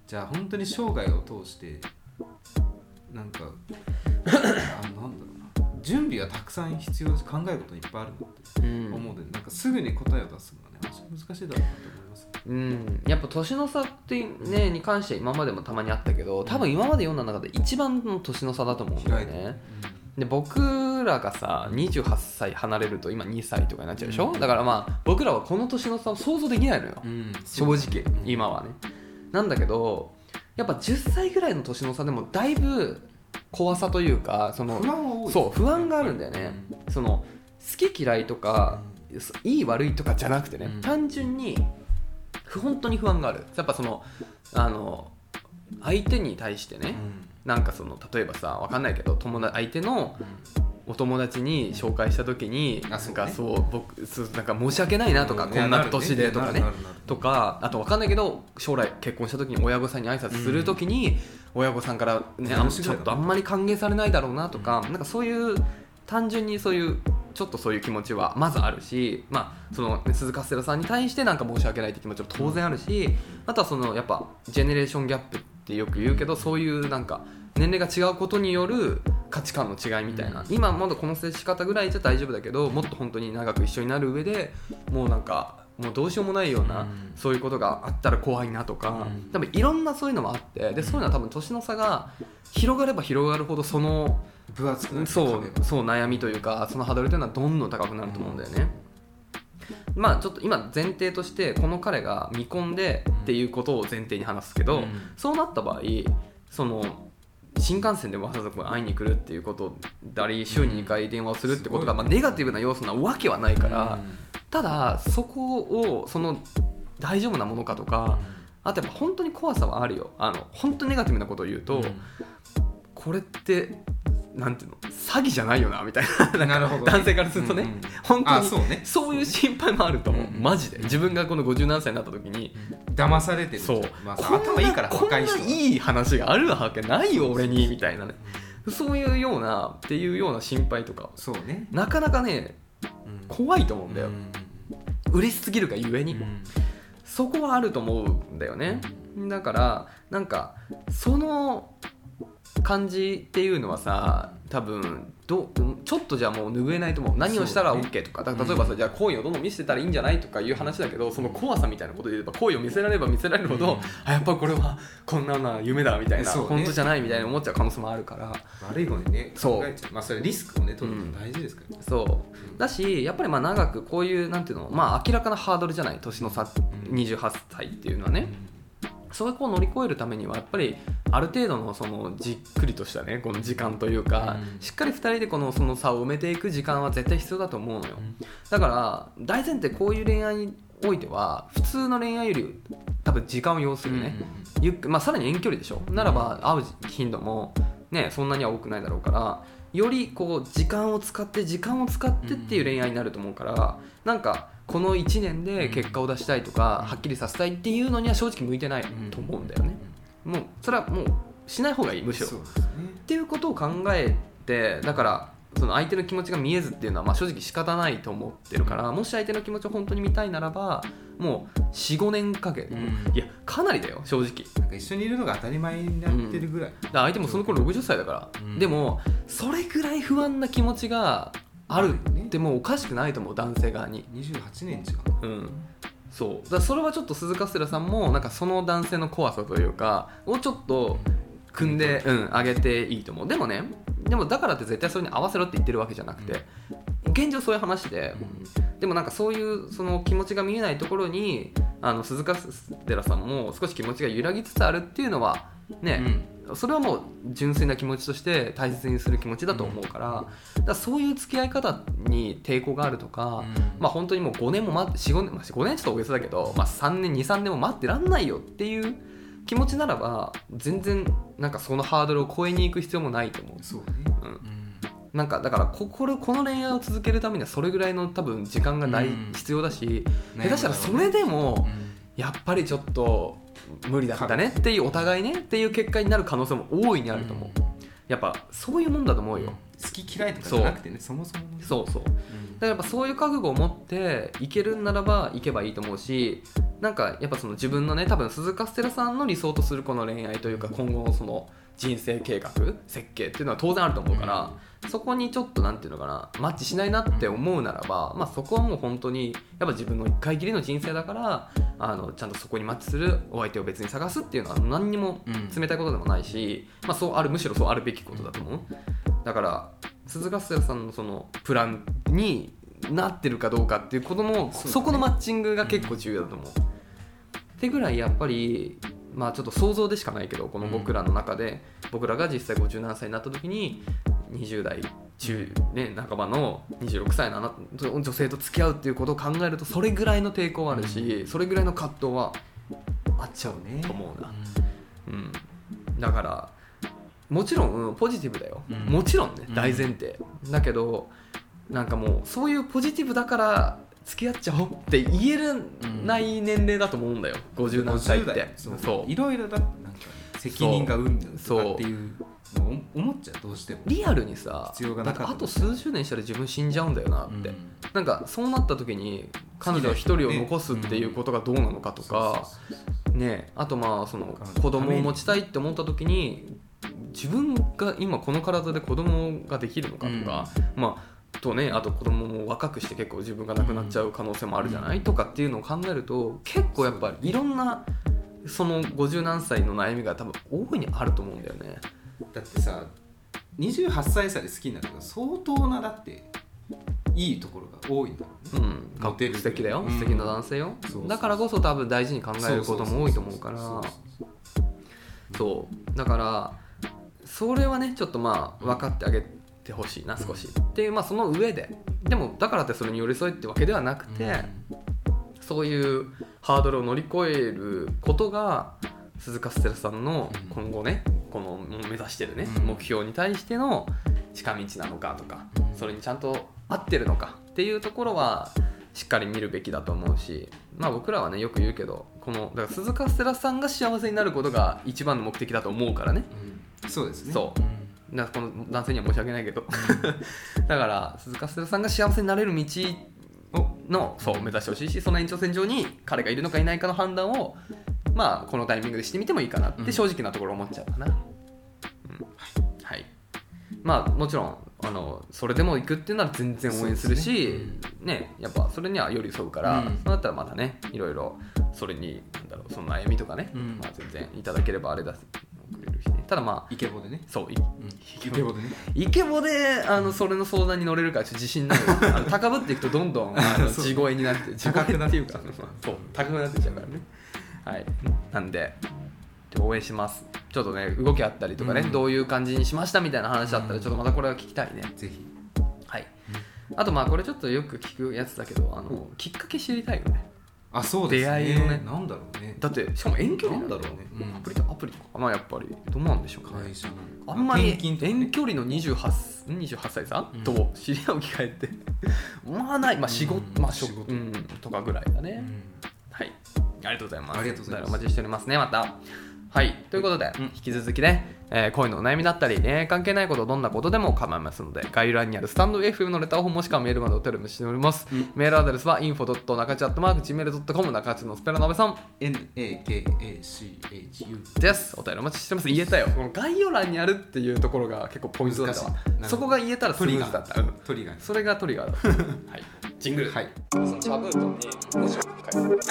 じゃあ本当に生涯を通してなんかなんだろうな、準備はたくさん必要だし考えることいっぱいあるなって思うので、なんかすぐに答えを出すのはね難しいだろうなと思います。 やっぱ年の差ってねに関しては今までもたまにあったけど、多分今まで読んだ中で一番の年の差だと思うんだよね。で僕らがさ28歳離れると今2歳とかになっちゃうでしょ、だからまあ僕らはこの年の差を想像できないのよ、正直今はね。なんだけどやっぱ10歳ぐらいの年の差でもだいぶ怖さというかその不安があるんだよね、その好き嫌いとか、いい悪いとかじゃなくてね、単純に本当に不安がある。やっぱその相手に対してね、なんかその例えばさ、わかんないけど相手のお友達に紹介した時になんか僕なんか申し訳ないなとか、こんな年でとかね、とかあとわかんないけど将来結婚した時に親御さんに挨拶する時に親御さんからねちょっとあんまり歓迎されないだろうなとか、なんかそういう単純にそういうちょっとそういう気持ちはまずあるし、まあその鈴カステラさんに対してなんか申し訳ないって気持ちも当然あるし、あとはそのやっぱジェネレーションギャップってよく言うけど、そういうなんか年齢が違うことによる価値観の違いみたいな、今まだこの接し方ぐらいじゃ大丈夫だけど、もっと本当に長く一緒になる上でもうなんかもうどうしようもないような、そういうことがあったら怖いなとか、多分いろんなそういうのもあって、でそういうのは多分年の差が広がれば広がるほどその分厚くなるそう悩みというか、そのハードルというのはどんどん高くなると思うんだよね。まあちょっと今前提としてこの彼が未婚でっていうことを前提に話すけど、そうなった場合その新幹線でわざわざ会いに来るっていうことだり、週に2回電話をするってことが、まあ、ネガティブな要素なわけはないから、ただそこをその大丈夫なものかとか、あとやっぱ本当に怖さはあるよ。本当にネガティブなことを言うと、これってなんていうの詐欺じゃないよなみたいな、なるほど、ね、男性からするとね、本当にそういう心配もあると思う、マジで。自分がこの50何歳になった時に騙されてる、そう、まあ、頭いいから若い人こんないい話があるわけないよ俺にみたいなね、そういうようなっていうような心配とか、 そうね、 なかなかね、怖いと思うんだよ、嬉しすぎるがゆえに、そこはあると思うんだよね。だからなんかその感じっていうのはさ、多分ちょっとじゃあもう拭えないと思う。何をしたら OK とか、だから例えばさ、じゃあ好意をどんどん見せてたらいいんじゃないとかいう話だけど、その怖さみたいなことで言えば、好意を見せられれば見せられるほど、やっぱこれはこんなのは夢だみたいな、本当じゃないみたいな思っちゃう可能性もあるから、 悪い方にね考えちゃう。まあそれリスクをね取るの大事ですからね。 そうだし、やっぱりまあ長くこういうなんていうの、まあ明らかなハードルじゃない、年の差28歳っていうのはね、それを乗り越えるためにはやっぱりある程度のそのじっくりとしたねこの時間というか、しっかり2人でその差を埋めていく時間は絶対必要だと思うのよ。だから大前提こういう恋愛においては普通の恋愛より多分時間を要するね、まあ、さらに遠距離でしょ、ならば会う頻度もねそんなには多くないだろうから、よりこう時間を使ってっていう恋愛になると思うから、なんかこの1年で結果を出したいとか、はっきりさせたいっていうのには正直向いてないと思うんだよね。もうそれはもうしない方がいい、むしろ。そうですね。っていうことを考えて、だからその相手の気持ちが見えずっていうのはまあ正直仕方ないと思ってるから、もし相手の気持ちを本当に見たいならばもう 4,5 年かけ、いやかなりだよ正直。 なんか一緒にいるのが当たり前になってるぐらい、 だから相手もその頃60歳だから、でもそれぐらい不安な気持ちがあるってもうおかしくないと思う、男性側に。 28年違う、 そうだからそれはちょっと鈴カステラさんもなんかその男性の怖さというかをちょっと組んであげていいと思う。でもだからって絶対それに合わせろって言ってるわけじゃなくて、現状そういう話で、でもなんかそういうその気持ちが見えないところに鈴カステラさんも少し気持ちが揺らぎつつあるっていうのはね、それはもう純粋な気持ちとして大切にする気持ちだと思うから、だからそういう付き合い方に抵抗があるとか、まあ本当にもう5年も待って4、5年、5年ちょっと大げさだけど、まあ、3年 2,3 年も待ってらんないよっていう気持ちならば全然なんかそのハードルを超えに行く必要もないと思う。 そうね、 なんかだからこの恋愛を続けるためにはそれぐらいの多分時間が必要だし、下手したらそれでもやっぱりちょっと無理だったねっていうお互いねっていう結果になる可能性も大いにあると思う。やっぱそういうもんだと思うよ。 好き嫌いとかじゃなくてね、そもそもね。 そう、だからやっぱそういう覚悟を持っていけるんならばいけばいいと思うし、 なんかやっぱその自分のね多分鈴カステラさんの理想とするこの恋愛というか今後のその人生計画設計っていうのは当然あると思うから、そこにちょっとなんていうのかなマッチしないなって思うならば、まあそこはもう本当にやっぱ自分の一回きりの人生だからちゃんとそこにマッチするお相手を別に探すっていうのは何にも冷たいことでもないし、まあそうあるむしろそうあるべきことだと思う。だから鈴カステラさんのそのプランになってるかどうかっていうことも そこのマッチングが結構重要だと思う。ってぐらいやっぱりまあちょっと想像でしかないけどこの僕らの中で僕らが実際57歳になった時に20代中、ね、半ばの26歳の女性と付き合うっていうことを考えるとそれぐらいの抵抗はあるし、それぐらいの葛藤はあっちゃうねと思うな、うん、だからもちろんポジティブだよ、もちろんね大前提だけどなんかもうそういうポジティブだから付き合っちゃおうって言えるない年齢だと思うんだよ、50何歳って。 そういろいろだってなんか責任がうんとかっていう思っちゃうどうしてもリアルにさ必要がなかったあと数十年したら自分死んじゃうんだよなって、なんかそうなった時に彼女一人を残すっていうことがどうなのかとかね、あとまあその子供を持ちたいって思った時に自分が今この体で子供ができるのかとか、まあとね、あと子供も若くして結構自分が亡くなっちゃう可能性もあるじゃない、とかっていうのを考えると結構やっぱりいろんなその50何歳の悩みが多分大いにあると思うんだよね。 だってさ28歳差で好きになるのが相当なだっていいところが多いんだろうね、 かっこ素敵だよ、素敵な男性よ。だからこそ多分大事に考えることも多いと思うから、そうだからそれはねちょっとまあ分かってあげてほしいな少しっていう、まあその上ででもだからってそれに寄り添えってわけではなくて、そういうハードルを乗り越えることが鈴カステラさんの今後ねこの目指してるね目標に対しての近道なのかとか、それにちゃんと合ってるのかっていうところはしっかり見るべきだと思うし、まあ僕らはねよく言うけどこのだから鈴カステラさんが幸せになることが一番の目的だと思うからね、 そうですね。 そうだからこの男性には申し訳ないけどだから鈴カステラさんが幸せになれる道のそう目指してほしいし、その延長線上に彼がいるのかいないかの判断をまあこのタイミングでしてみてもいいかなって正直なところ思っちゃうかな、はい。まあもちろんそれでも行くっていうなら全然応援するし、ね、やっぱそれには寄り添うから、そうなったらまたねいろいろそれになんだろうその悩みとかね、まあ、全然いただければあれだくれるしね。ただまあイケボでね、 そうイケボでね、 イケボでそれの相談に乗れるからちょっと自信ない高ぶっていくとどんどん地声になって地声っていうかそう高くなっていっちゃうからね。はい、なんで応援します。ちょっとね動きあったりとかね、どういう感じにしましたみたいな話だったらちょっとまたこれは聞きたいね、 ぜひ。 はい。あとまあこれちょっとよく聞くやつだけどきっかけ知りたいよね。 あ、そうですね。 出会いのね。 なんだろうね。 だってしかも遠距離なんだろうね。 アプリとかまあやっぱりどうなんでしょうかね。 会社のあんまり遠距離の28歳さんと知り合う機会ってまあない。まあ仕事まあ仕事とかぐらいだね。はい。ありがとうございます。 ありがとうございます。 お待ちしておりますねまた。はい、ということで、引き続きね、恋のお悩みだったり、恋愛関係ないこと、どんなことでも構いますので、概要欄にあるスタンド FM のレターフォームもしくはメールまでお手紙しております。メールアドレスは info.nakachi@gmail.com 中地のスペラナベさん NAKACHU です。お便りお待ちしてます。言えたよ。この概要欄にあるっていうところが結構ポイントだったわ。そこが言えたらスムーズだった。 トリガー。 それがトリガーだった。はい。ジングル。はい。そのチャブートに文字を書いてっていうの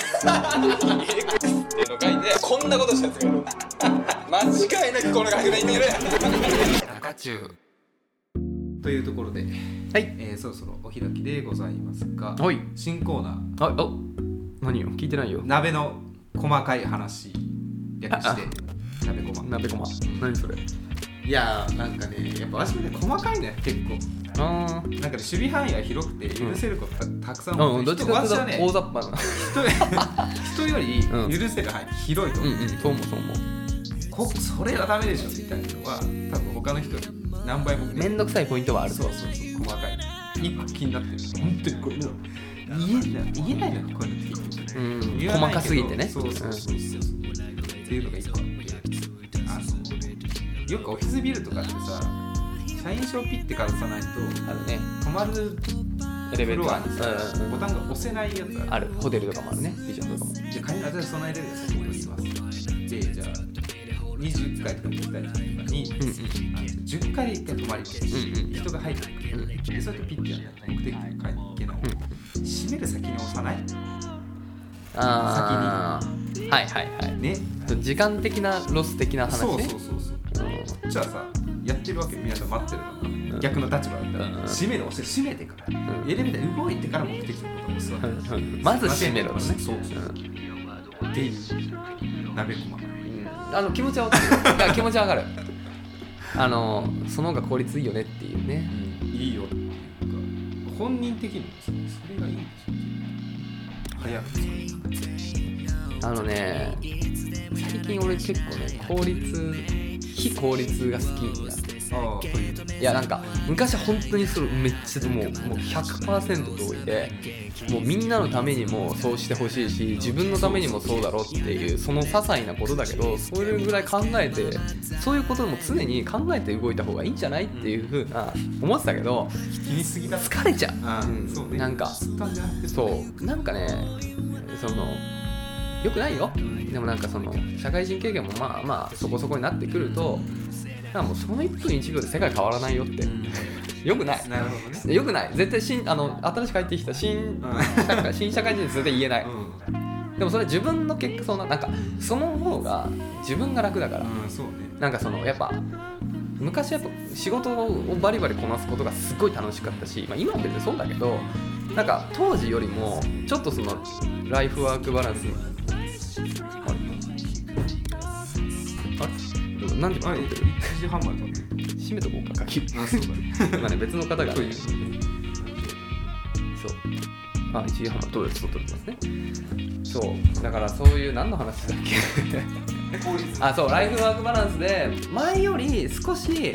書いてこんなことしたやつがいる。間違いなくこの学年にいる。中中というところで、 はい、 そろそろお開きでございますが、 はい、 新コーナー。 何よ聞いてないよ。 鍋の細かい話略して鍋コマ。 何それ。 いやーなんかねやっぱ私もね細かいね結構。なんかね守備範囲が広くて許せること たくさんある。 どっちかというと大雑把な人より許せる範囲広いと思う。 そう思う。 それはダメでしょみたいなのは多分他の人に何倍もめんどくさいポイントはある。 そう細かい一個気になってる。本当にこういうの言えないのこういうのって細かすぎてね。 そうっていうのが一個あって、よくオフィスビルとかってさ社員証ピッてかざさないとあるね止まるエレベーターフロアにさ、ボタンが押せないやつある。ホテルとかもあるね、ビジョンとかも。 じゃあ仮に私そのエレベーター先に行きます。で、じゃあ20階とかに行きたい人とかに、10階で1回止まります。人が入ってくる。で、そうやってピッてやったら目的地に帰っていけない。閉める先に押さない？ あ先に。はいはいはい。 ね。 時間的なロス的な話。 そう。じゃあさ、やってるわけ皆さん待ってるのか、逆の立場だったら、閉める押して閉めてから、エレベーター動いてから目的地のことを押すわけ。 まず閉めろね。 そう。っていう鍋こま。 気持ちは分かる。いや気持ちは分かる。その方が効率いいよねっていうね。 いいよっていうか、本人的にそれがいいんでしょ。早く最近俺結構ね非効率が好きになって。いやなんか昔は本当にそれめっちゃもう 100% 同意で、もうみんなのためにもそうしてほしいし、自分のためにもそうだろうっていう、その些細なことだけど、それぐらい考えて、そういうことも常に考えて動いた方がいいんじゃないっていう風な思ってたけど、 気にすぎだ、 疲れちゃう。 そうね、 なんかそうなんかね、よくないよ。でもなんか社会人経験もまあそこそこになってくると、もうその1分1秒で世界変わらないよって、よくない。 なるほどね。 よくない。絶対新しく帰ってきた新社会人で絶対言えない。でもそれ自分の結果、なんかその方が自分が楽だから。 そうね。 なんかやっぱ昔やっぱ仕事をバリバリこなすことがすごい楽しかったし、今は別にそうだけど、なんか当時よりもちょっとライフワークバランス。なんで撮ってる？ 1時半まで撮ってる。 閉めとこうか、鍵。 そうだね。 今ね、別の方がね。そう。1時半まで撮ってますね。そう。だからそういう何の話だっけ？そう、ライフワークバランスで前より少し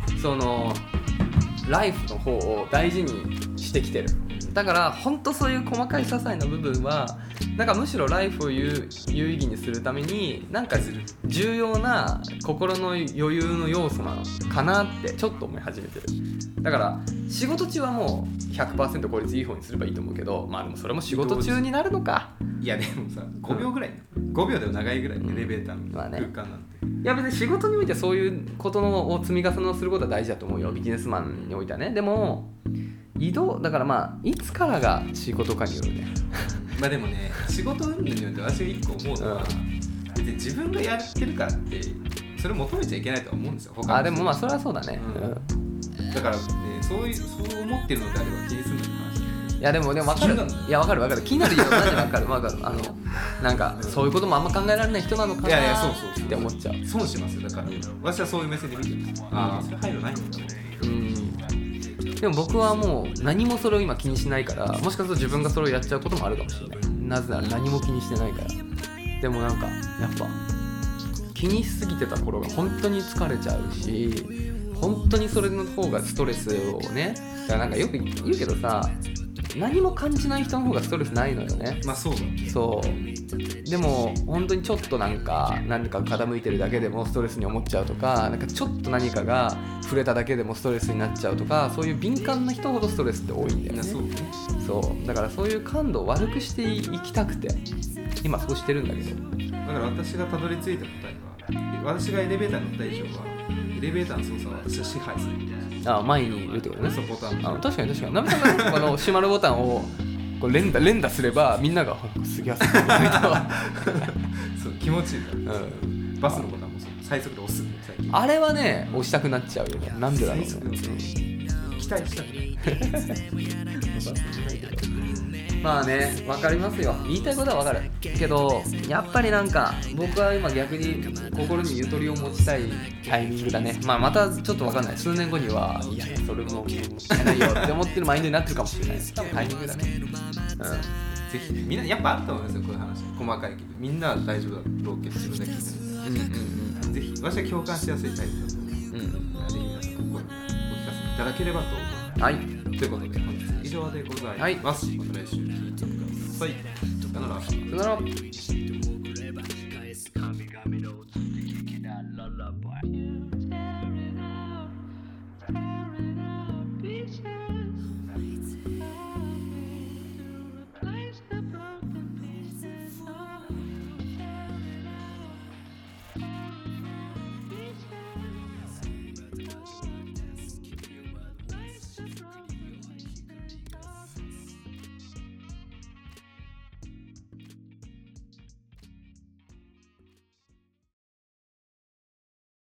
ライフの方を大事にしてきてる。だから本当そういう細かい些細な部分はなんかむしろライフを有意義にするためになんか重要な心の余裕の要素なのかなってちょっと思い始めてる。だから仕事中はもう 100% 効率いい方にすればいいと思うけど、でもそれも仕事中になるのか。 いやでもさ、5秒ぐらい、5秒でも長いぐらい、エレベーターの空間なんて、 いや別に仕事においてそういうことを積み重ねをすることは大事だと思うよ、ビジネスマンにおいてはね。でも移動だからいつからが仕事かによるね。 でもね、仕事運動によって私が一個思うのは、自分がやってるからってそれを求めちゃいけないとは思うんですよ。 でもそれはそうだね。 だからね、そう思ってるのであれば気にするのに話。 いやでも分かる。いや分かる。気になるよ。なんで分かる。なんかそういうこともあんま考えられない人なのかなって思っちゃう。 損しますよ。だから私はそういう目線で見てる。それ配慮ないんだね。 でも僕はもう何もそれを今気にしないから、もしかすると自分がそれをやっちゃうこともあるかもしれない。なぜなら何も気にしてないから。でもなんかやっぱ気にしすぎてた頃が本当に疲れちゃうし、本当にそれの方がストレスをね。だからなんかよく言うけどさ、何も感じない人の方がストレスないのよね。 そうだ。 そう。でも本当にちょっと何か傾いてるだけでもストレスに思っちゃうとか、なんかちょっと何かが触れただけでもストレスになっちゃうとか、そういう敏感な人ほどストレスって多いんだよね。そうだからそういう感度を悪くしていきたくて今そうしてるんだけど、 だから私がたどり着いた答えは、私がエレベーターに乗った以上はエレベーターの操作は私は支配する。 前にいるってことね。 ボタン。 確かにナミさんがね閉まるボタンをこう連打すればみんながすげえそう気持ちいいから、バスのボタンも最速で押す。 あれはね押したくなっちゃうよね。なんでだろうね。 期待したくないね、分かりますよ。言いたいことは分かるけど、やっぱりなんか僕は今逆に心にゆとりを持ちたいタイミングだね。またちょっと分かんない。数年後にはいやそれももったいないよって思ってるマインドになってるかもしれない。多分タイミングだね。 ぜひみんなやっぱあると思いますよ、こういう話。細かいけどみんなは大丈夫だろうけど自分だけ聞いてる。ぜひ私は共感しやすいタイプだと思う。ぜひ皆さん心にお聞かせいただければと思う。 はい。 ということで本日以上でございます。また来週聞いてください。さよなら。 さよなら。